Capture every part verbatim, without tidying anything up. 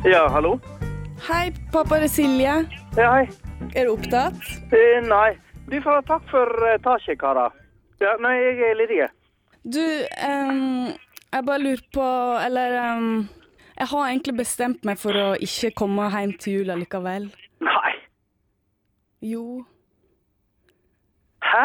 Ja, hallo? Hei, pappa, det er Silje. Ja, hei. Er du opptatt? Eh, nei. Du får ha takk for uh, tasje, karer. Ja, nei, jeg er ledig. Du, um, jeg bare lurer på, eller um, jeg har egentlig bestemt meg for å ikke komme hjem til jul likevel. Nei. Jo. Hæ?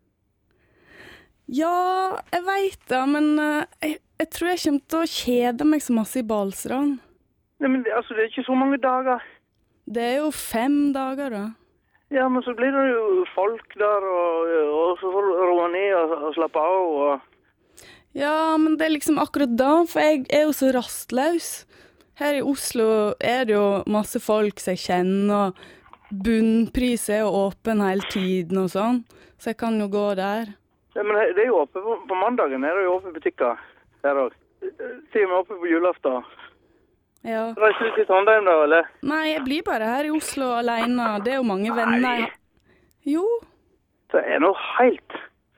Ja, jeg vet det, men uh, jeg, jeg tror jeg kommer til å kjede meg så masse i Balsrand. Nei, men det- altså, det er ikke så mange dager. Det er jo fem dager da. Ja, men så blir det jo folk der, og, og så får du roe ned og, og slappe av, og... Ja, men det er liksom akkurat da, for jeg er jo så rastløs. Her i Oslo er det jo masse folk som jeg kjenner, og bunnpris er jo åpen hele tiden og sånn, så jeg kan jo gå der. Ja, men det er jo oppe på, på mandagen, er det jo oppe i butikker her også. Til og med oppe på julaften. Ja. Reiser du til Trondheim da, eller? Nei, jeg blir bare her i Oslo alene. Det er jo mange venner. jeg- Jo. Det er noe helt...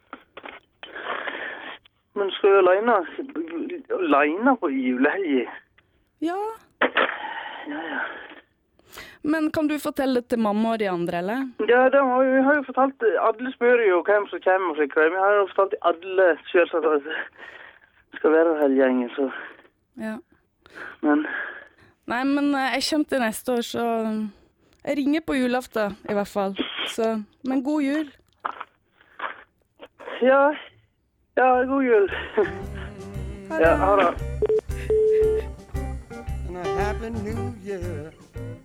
Men skal du alene? Alene på julehelg? Ja. Ja, ja. Men kan du fortelle det til mamma og de andre, eller? Ja, de har, vi har jo fortalt, alle spør jo hvem som kommer og slik. Vi har jo fortalt til alle selvsagt at det skal være hele gjengen, så... Ja. Men... Nei, men eh, jeg kommer til neste år, så jeg ringer på julaften i hvert fall. Så, men god jul. Ja, ja, god jul. Ha det. Ja, ha det. And a happy new year.